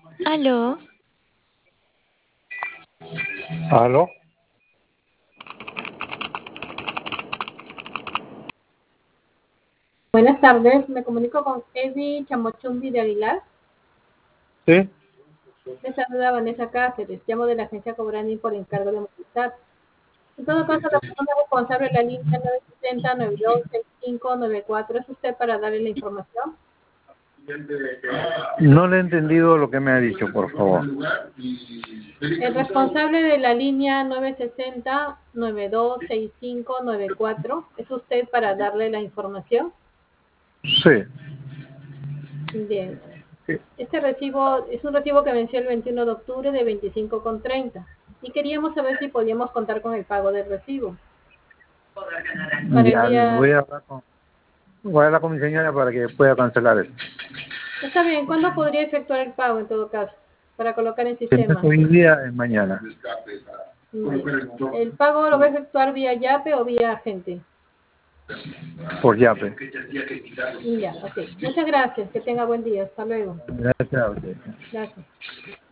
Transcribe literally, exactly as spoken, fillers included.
Aló. ¿Aló? Buenas tardes, me comunico con Eddie Chamochumbi de Aguilar. ¿Sí? Les saluda Vanessa Cáceres, llamo de la agencia Cobrani por encargo de movilizar. En todo caso, la persona responsable de la línea nueve setenta, nueve dos seis cinco, nueve cuatro, ¿es usted para darle la información? No le he entendido lo que me ha dicho, por favor. El responsable de la línea nueve sesenta, nueve dos seis cinco, nueve cuatro, ¿es usted para darle la información? Sí. Bien. Este recibo es un recibo que venció el veintiuno de octubre de veinticinco con treinta y queríamos saber si podíamos contar con el pago del recibo. Para el Ya día... voy a hablar con, voy a hablar con mi señora para que pueda cancelar eso. Está bien, ¿cuándo podría efectuar el pago en todo caso? Para colocar en Si no es sistema. hoy día, es mañana. Bien. ¿El pago lo va a efectuar vía Yape o vía agente? Por Yape. Ya, ok. Muchas gracias, que tenga buen día. Hasta luego. Gracias a usted. Gracias.